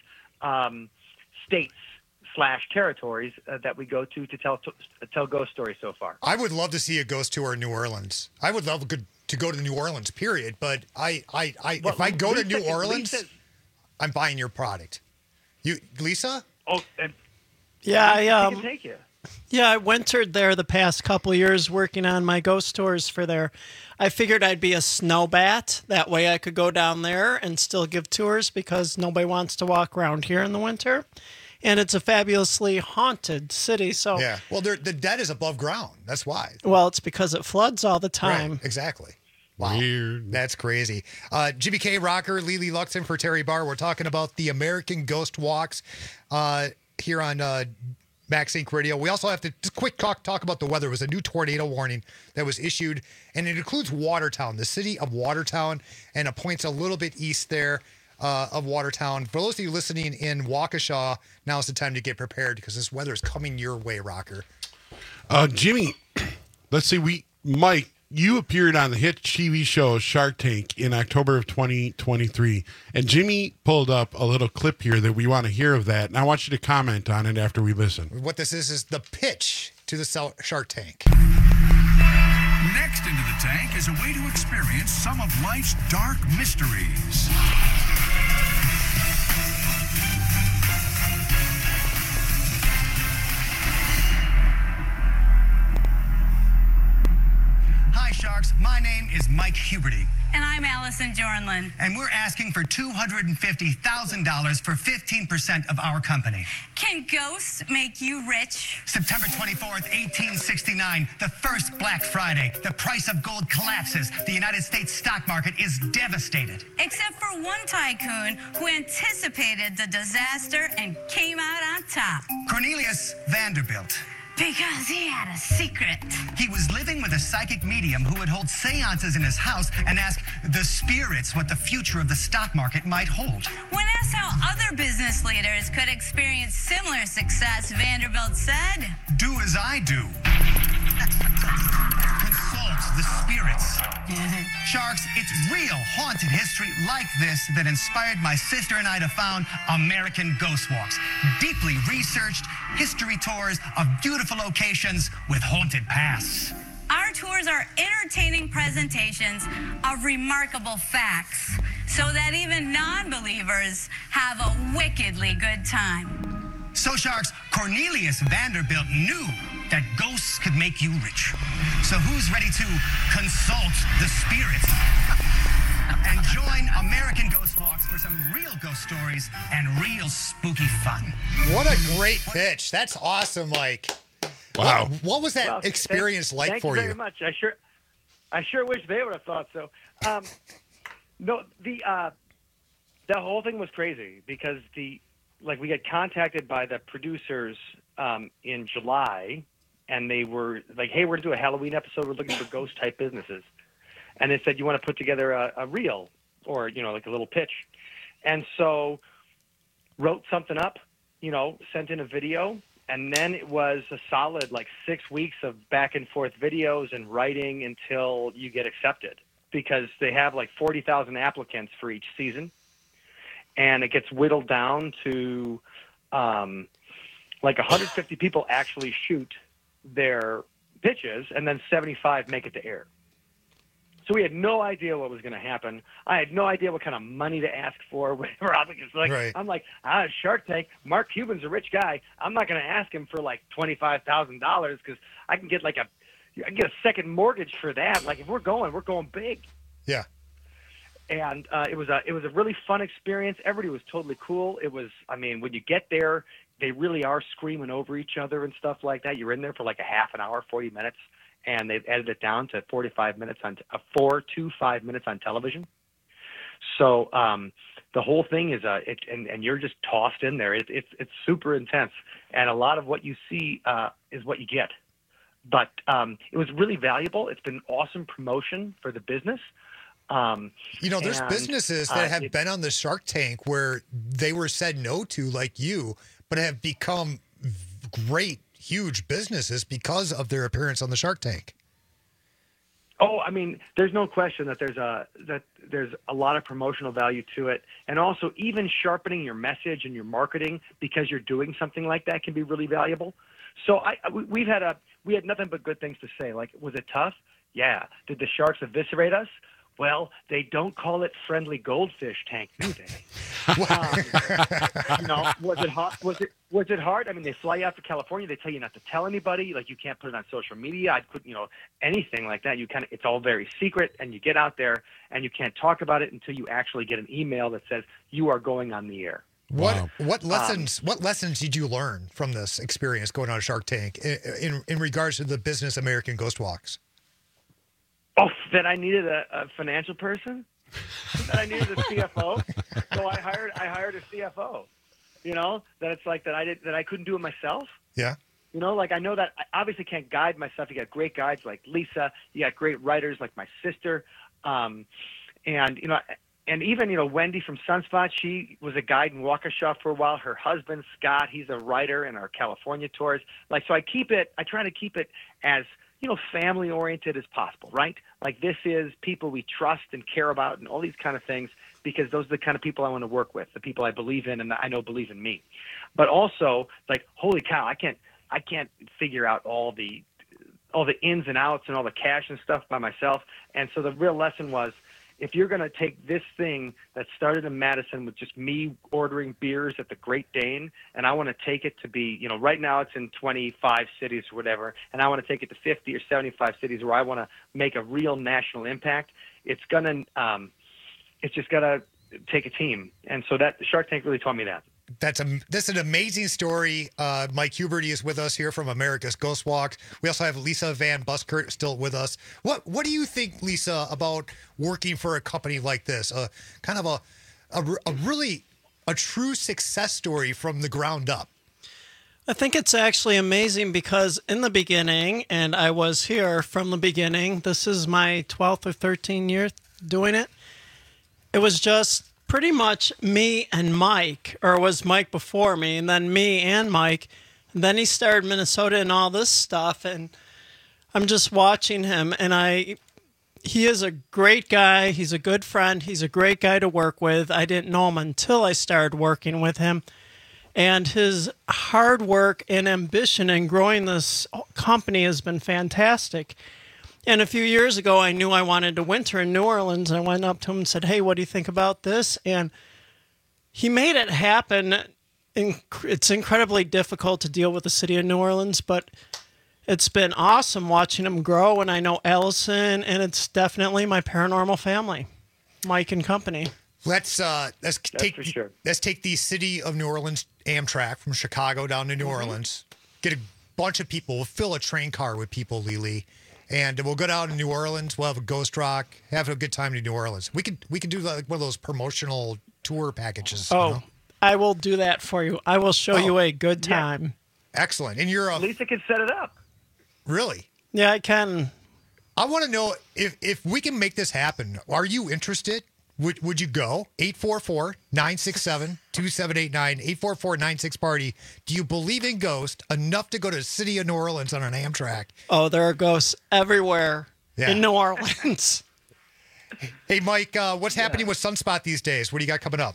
states / territories that we go to tell ghost stories so far. I would love to see a ghost tour in New Orleans. I would love to go to New Orleans, period. But if I go to New Orleans, I'm buying your product. Lisa? Oh, and yeah, I can take you. Yeah, I wintered there the past couple years working on my ghost tours for there. I figured I'd be a snow bat. That way I could go down there and still give tours because nobody wants to walk around here in the winter. And it's a fabulously haunted city. So yeah, well, the dead is above ground. That's why. Well, it's because it floods all the time. Right, exactly. Wow. Weird. That's crazy. Jimmy K. Rocker, Lily Luxon for Terry Barr. We're talking about the American Ghost Walks here on Max Inc. Radio. We also have to just quick talk about the weather. It was a new tornado warning that was issued, and it includes Watertown, the city of Watertown, and it points a little bit east there of Watertown. For those of you listening in Waukesha, now's the time to get prepared because this weather is coming your way, Rocker. Jimmy, let's see. Mike, you appeared on the hit TV show Shark Tank in October of 2023, and Jimmy pulled up a little clip here that we want to hear of that, and I want you to comment on it after we listen. What this is the pitch to the Shark Tank. Next into the tank is a way to experience some of life's dark mysteries. Hi, Sharks. My name is Mike Huberty. And I'm Allison Jornlin. And we're asking for $250,000 for 15% of our company. Can ghosts make you rich? September 24th, 1869, the first Black Friday. The price of gold collapses. The United States stock market is devastated. Except for one tycoon who anticipated the disaster and came out on top. Cornelius Vanderbilt. Because he had a secret. He was living with a psychic medium who would hold seances in his house and ask the spirits what the future of the stock market might hold. When asked how other business leaders could experience similar success, Vanderbilt said, "Do as I do." Consult the spirits. Sharks, it's real haunted history like this that inspired my sister and I to found American Ghost Walks. Deeply researched history tours of beautiful locations with haunted pasts. Our tours are entertaining presentations of remarkable facts so that even non-believers have a wickedly good time. So, Sharks, Cornelius Vanderbilt knew that ghosts could make you rich. So who's ready to consult the spirits and join American Ghost Walks for some real ghost stories and real spooky fun? What a great pitch. That's awesome, Mike. Wow. What was that experience like for you? Thank you very much. I sure wish they would have thought so. No, the whole thing was crazy because we got contacted by the producers in July, and they were like, "Hey, we're going to do a Halloween episode. We're looking for ghost-type businesses." And they said, "You want to put together a reel or, like a little pitch. And so wrote something up, sent in a video, and then it was a solid 6 weeks of back and forth videos and writing until you get accepted, because they have 40,000 applicants for each season. And it gets whittled down to 150 people actually shoot their pitches, and then 75 make it to air. So we had no idea what was going to happen. I had no idea what kind of money to ask for. Whatever. Right. I'm like, Shark Tank. Mark Cuban's a rich guy. I'm not going to ask him for $25,000 because I can get I can get a second mortgage for that. If we're going big. Yeah. And it was a really fun experience. Everybody was totally cool. It was, when you get there, they really are screaming over each other and stuff like that. You're in there for a half an hour, 40 minutes. And they've edited it down to 45 minutes 4 to 5 minutes on television. So the whole thing is and you're just tossed in there. It's super intense, and a lot of what you see is what you get. But it was really valuable. It's been awesome promotion for the business. There's businesses that have been on the Shark Tank where they were said no to, like you, but have become great, huge businesses because of their appearance on the Shark Tank. Oh, there's no question that there's a lot of promotional value to it, and also even sharpening your message and your marketing because you're doing something like that can be really valuable. So we had nothing but good things to say. Was it tough? Yeah. Did the Sharks eviscerate us? Well, they don't call it friendly goldfish tank, do they? Was it hard? Was it hard? They fly you out to California. They tell you not to tell anybody. You can't put it on social media. I couldn't, anything like that. It's all very secret, and you get out there and you can't talk about it until you actually get an email that says you are going on the air. What lessons did you learn from this experience going on Shark Tank in regards to the business American Ghost Walks? Oh, that I needed a financial person, that I needed a CFO. So I hired a CFO. That it's that I couldn't do it myself. Yeah. I know that I obviously can't guide myself. You got great guides like Lisa. You got great writers like my sister, and even Wendy from Sunspot. She was a guide in Waukesha for a while. Her husband Scott, he's a writer in our California tours. So I try to keep it as family oriented as possible, right? This is people we trust and care about and all these kind of things, because those are the kind of people I want to work with, the people I believe in and that I know believe in me. But also, holy cow, I can't figure out all the ins and outs and all the cash and stuff by myself. And so the real lesson was, if you're going to take this thing that started in Madison with just me ordering beers at the Great Dane, and I want to take it to be, right now it's in 25 cities or whatever, and I want to take it to 50 or 75 cities where I want to make a real national impact, it's just got to take a team. And so that Shark Tank really taught me that. That's an amazing story. Mike Huberty is with us here from America's Ghost Walk. We also have Lisa Van Buskirk still with us. What do you think, Lisa, about working for a company like this? Kind of a true success story from the ground up. I think it's actually amazing because in the beginning, and I was here from the beginning, this is my 12th or 13th year doing it. It was just pretty much me and Mike, or it was Mike before me, and then me and Mike. And then he started Minnesota and all this stuff, and I'm just watching him, and he is a great guy. He's a good friend. He's a great guy to work with. I didn't know him until I started working with him. And his hard work and ambition in growing this company has been fantastic. And a few years ago, I knew I wanted to winter in New Orleans. I went up to him and said, hey, what do you think about this? And he made it happen. It's incredibly difficult to deal with the city of New Orleans, but it's been awesome watching him grow. And I know Allison, and it's definitely my paranormal family, Mike and company. Let's take the city of New Orleans Amtrak from Chicago down to New Orleans. Get a bunch of people. We'll fill a train car with people, Lily. And we'll go down to New Orleans. We'll have a ghost rock, have a good time in New Orleans. We could do one of those promotional tour packages. Oh, I will do that for you. I will show you a good time. Yeah. Excellent. And you're Lisa can set it up. Really? Yeah, I can. I want to know if we can make this happen. Are you interested? Would you go? 844-967-2789, 844-96-PARTY. Do you believe in ghosts enough to go to the city of New Orleans on an Amtrak? Oh, there are ghosts everywhere Yeah. in New Orleans. Hey, Mike, what's happening with Sunspot these days? What do you got coming up?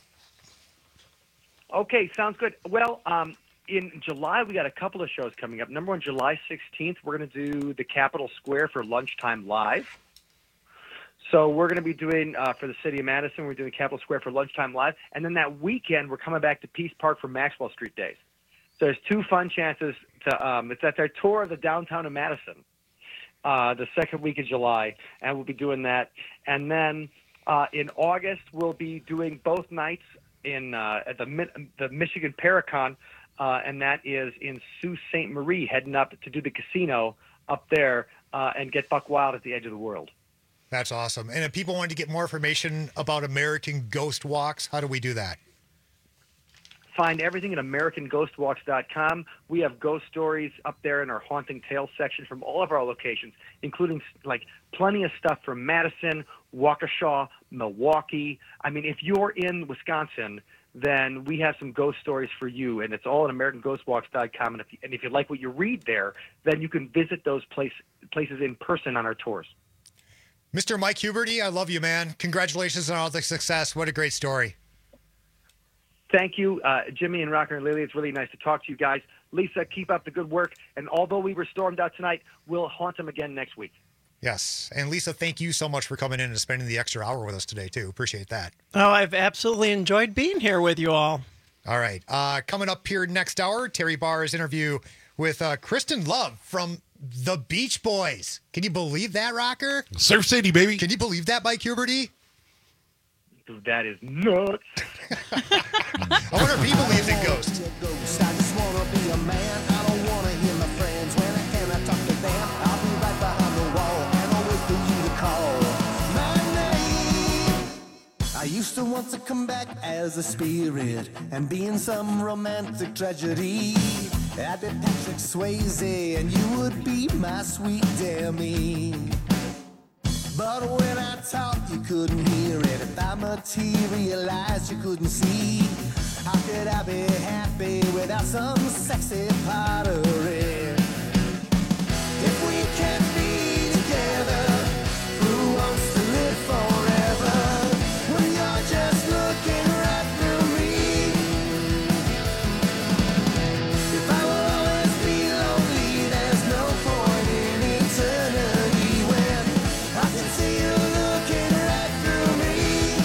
Okay, sounds good. Well, in July, we got a couple of shows coming up. Number one, July 16th, we're going to do the Capitol Square for Lunchtime Live. So we're going to be doing, for the city of Madison, we're doing Capitol Square for Lunchtime Live. And then that weekend, we're coming back to Peace Park for Maxwell Street Days. So there's two fun chances to, it's at their tour of the downtown of Madison, the second week of July, and we'll be doing that. And then in August, we'll be doing both nights at the Michigan Paracon, and that is in Sault Ste. Marie, heading up to do the casino up there and get buck wild at the edge of the world. That's awesome. And if people wanted to get more information about American Ghost Walks, how do we do that? Find everything at AmericanGhostWalks.com. We have ghost stories up there in our Haunting Tales section from all of our locations, including like plenty of stuff from Madison, Waukesha, Milwaukee. I mean, if you're in Wisconsin, then we have some ghost stories for you, and it's all at AmericanGhostWalks.com. And if you like what you read there, then you can visit those places in person on our tours. Mr. Mike Huberty, I love you, man. Congratulations on all the success. What a great story. Thank you, Jimmy and Rocker and Lily. It's really nice to talk to you guys. Lisa, keep up the good work. And although we were stormed out tonight, we'll haunt them again next week. Yes. And Lisa, thank you so much for coming in and spending the extra hour with us today, too. Appreciate that. Oh, I've absolutely enjoyed being here with you all. All right. Coming up here next hour, Terry Barr's interview with Kristen Love from the Beach Boys. Can you believe that, Rocker? Surf City, baby. Can you believe that, Mike Huberty? Dude, that is nuts. I wonder if he believes in ghosts. I just wanna be a man. I don't wanna hear my friends. When I cannot talk to them, I'll be right behind the wall and I'll wait for you to call my name. I used to want to come back as a spirit and be in some romantic tragedy. I'd be Patrick Swayze and you would be my sweet Demi. But when I talked, you couldn't hear it. If I materialized, you couldn't see. How could I be happy without some sexy pottery? If we can't be together, who wants to live forever? When you're just looking right through me. If I will always be lonely, there's no point in eternity when I can see you looking right through me.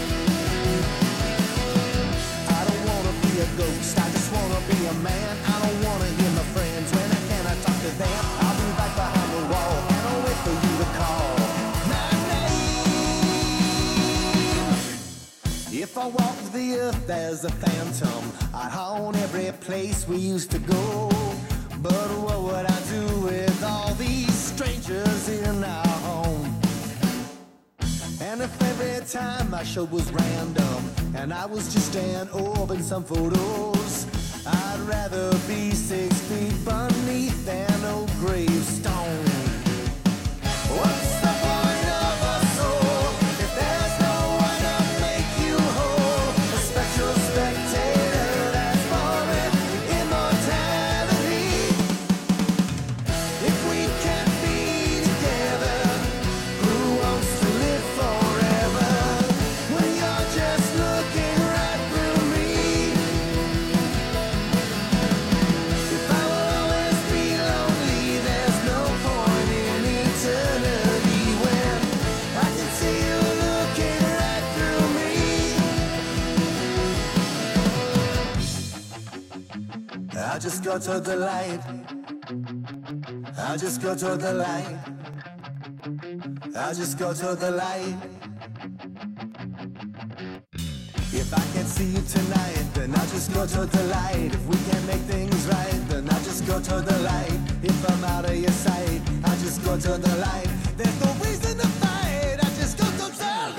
I don't wanna be a ghost, I just wanna be a man. I don't wanna hear my friends when I cannot talk to them. I'll be right behind the wall and I'll wait for you to call my name. If I walked the earth as a phantom, I'd haunt every place we used to go. But what would I do with all these strangers in our home? And if every time my show was random and I was just an orb in some photos, I'd rather be 6 feet beneath an old gravestone. What's the point of a soul if there's no one to make you whole? A spectral spectator that's foreign immortality. If we can't be together, who wants to live forever? When you're just looking right through me. If I will always be lonely, there's no point in eternity when I can see you looking right through me. I just go to the light. I just go to the light. I just go to the light. If I can't see you tonight, then I'll just go to the light. If we can't make things right, then I'll just go to the light. If I'm out of your sight, I'll just go to the light. There's no reason to fight, I just go to the light.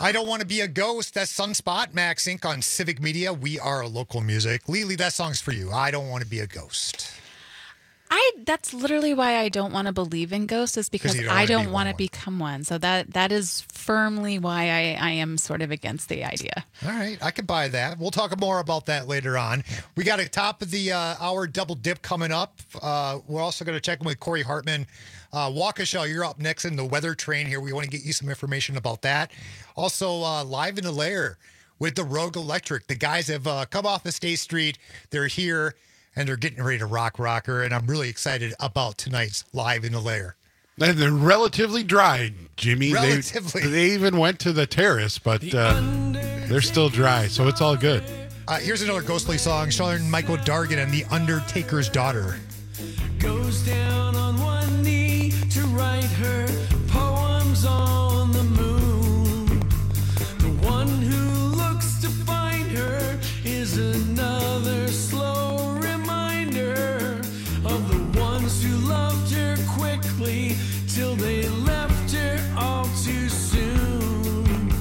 I Don't Want to Be a Ghost. That's Sunspot, Max Inc. on Civic Media. We are local music. Lily, that song's for you. I Don't Want to Be a Ghost. That's literally why I don't want to believe in ghosts, is because I don't want to become one. So that is firmly why I am sort of against the idea. All right, I can buy that. We'll talk more about that later on. We got a top of the hour double dip coming up. We're also going to check in with Corey Hartman. Waukesha, you're up next in the weather train here. We want to get you some information about that. Also, live in the lair with the Rogue Electric. The guys have come off of State Street. They're here. And they're getting ready to rocker, and I'm really excited about tonight's Live in the Lair. And they're relatively dry, Jimmy. Relatively. They even went to the terrace, but they're still dry, so it's all good. Here's another ghostly song, Shawn Michael Dargan and The Undertaker's Daughter. Goes down on one knee to write her poems on the moon. The one who looks to find her is another slow reminder of the ones who loved her quickly till they left her all too soon.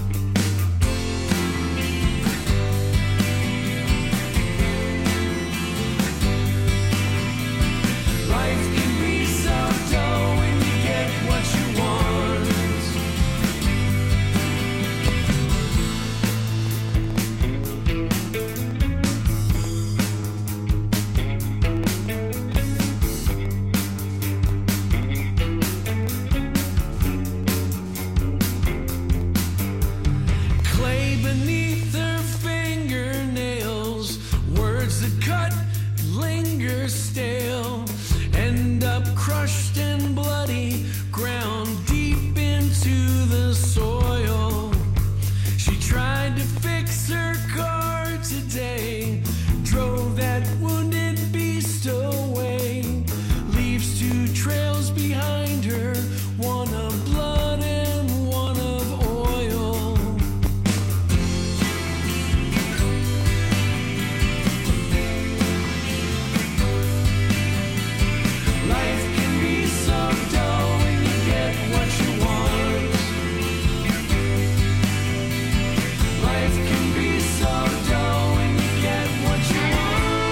Life can be so dull when you get what you want. Clay beneath her fingernails, words that cut linger stale, end up crushed and bloody, ground deep into the soil. She tried to fix her car today, drove that wounded beast away, leaves two trails behind her, one of blood and one of oil. Life can be so dull when you get what you want. Life can be so dull when you get what you want.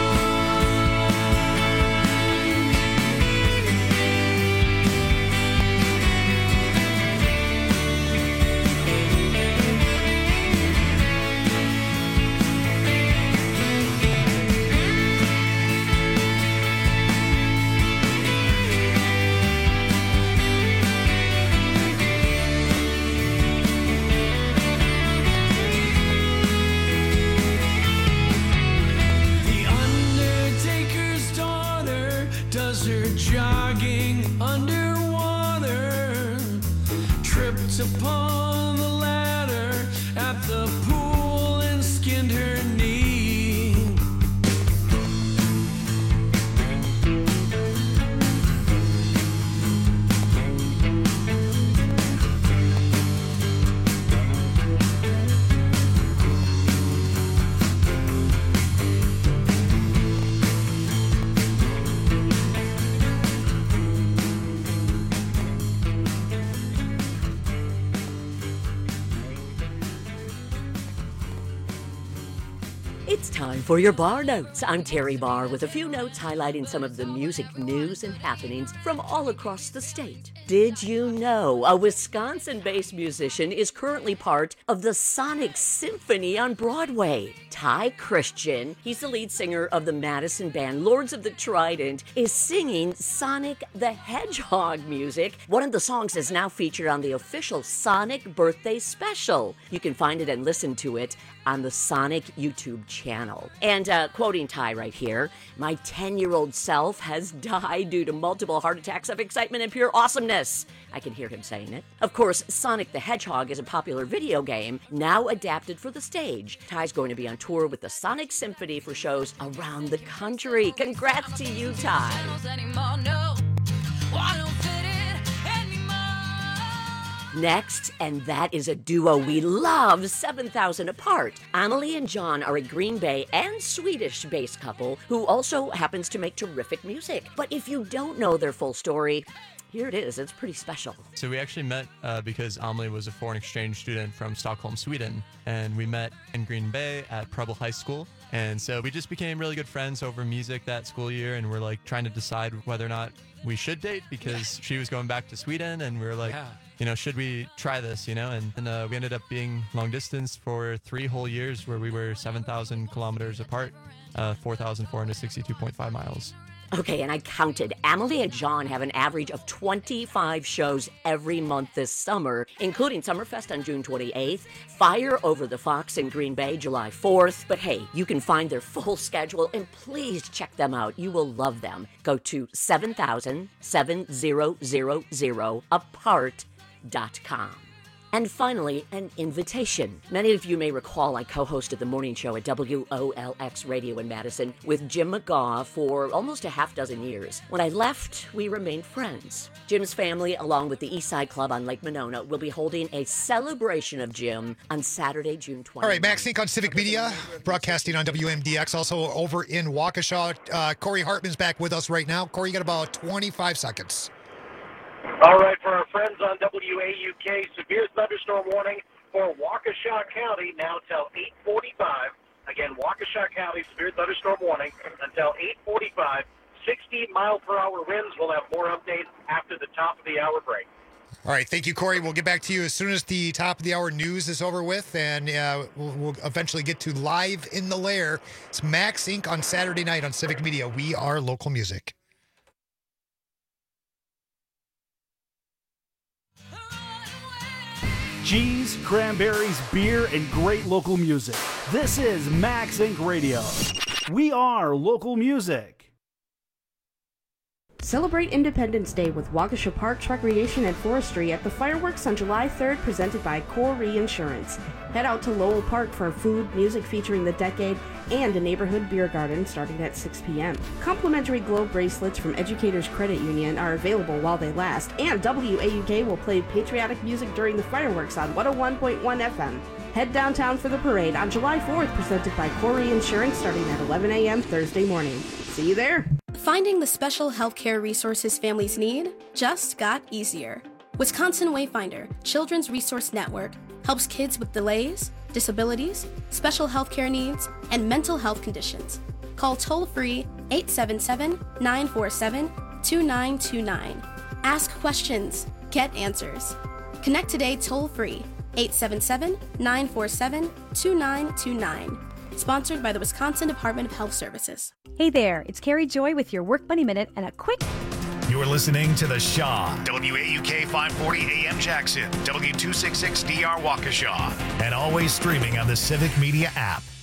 The Undertaker's daughter does her jogging underwater, tripped upon the ladder at the pool and skinned her knee. It's time for your Bar Notes. I'm Terry Barr with a few notes highlighting some of the music news and happenings from all across the state. Did you know a Wisconsin-based musician is currently part of the Sonic Symphony on Broadway? Ty Christian, he's the lead singer of the Madison band Lords of the Trident, is singing Sonic the Hedgehog music. One of the songs is now featured on the official Sonic birthday special. You can find it and listen to it on the Sonic YouTube channel. And quoting Ty right here, my 10-year-old self has died due to multiple heart attacks of excitement and pure awesomeness. I can hear him saying it. Of course, Sonic the Hedgehog is a popular video game, now adapted for the stage. Ty's going to be on tour with the Sonic Symphony for shows around the country. Congrats to you, Ty. Next, and that is a duo we love, 7,000 Apart. Amelie and John are a Green Bay and Swedish-based couple who also happens to make terrific music. But if you don't know their full story, Here it is. It's pretty special. So we actually met because Amelie was a foreign exchange student from Stockholm, Sweden, and we met in Green Bay at Preble High School. And so we just became really good friends over music that school year, and we're like trying to decide whether or not we should date because she was going back to Sweden, and we were like, should we try this, And we ended up being long distance for 3 whole years where we were 7,000 kilometers apart, 4,462.5 miles. Okay, and I counted. Amelie and John have an average of 25 shows every month this summer, including Summerfest on June 28th, Fire Over the Fox in Green Bay, July 4th. But hey, you can find their full schedule, and please check them out. You will love them. Go to 7000apart.com. And finally, an invitation. Many of you may recall I co-hosted the morning show at WOLX Radio in Madison with Jim McGaw for almost a half dozen years. When I left, we remained friends. Jim's family, along with the Eastside Club on Lake Monona, will be holding a celebration of Jim on Saturday, June 20th. All right, Max Inc. on Civic Media, broadcasting on WMDX, also over in Waukesha. Corey Hartman's back with us right now. Corey, you got about 25 seconds. All right, for our friends on WAUK, severe thunderstorm warning for Waukesha County now till 8:45. Again, Waukesha County, severe thunderstorm warning until 8:45. 60-mile-per-hour winds. We'll have more updates after the top of the hour break. All right, thank you, Corey. We'll get back to you as soon as the top of the hour news is over with, and we'll eventually get to Live in the Lair. It's Max Inc. on Saturday night on Civic Media. We are local music. Cheese, cranberries, beer, and great local music. This is Max Inc. Radio. We are local music. Celebrate Independence Day with Waukesha Parks Recreation and Forestry at the fireworks on July 3rd, presented by Core Reinsurance. Head out to Lowell Park for food, music featuring the decade, and a neighborhood beer garden starting at 6 p.m. Complimentary globe bracelets from Educators Credit Union are available while they last, and WAUK will play patriotic music during the fireworks on 101.1 FM. Head downtown for the parade on July 4th, presented by Core Insurance, starting at 11 a.m. Thursday morning. See you there. Finding the special healthcare resources families need just got easier. Wisconsin Wayfinder Children's Resource Network helps kids with delays, disabilities, special healthcare needs, and mental health conditions. Call toll-free 877-947-2929. Ask questions. Get answers. Connect today toll-free 877-947-2929. Sponsored by the Wisconsin Department of Health Services. Hey there, it's Carrie Joy with your Work Money Minute and a quick... You're listening to The Shaw, WAUK 540 AM Jackson, W266DR Waukesha, and always streaming on the Civic Media app.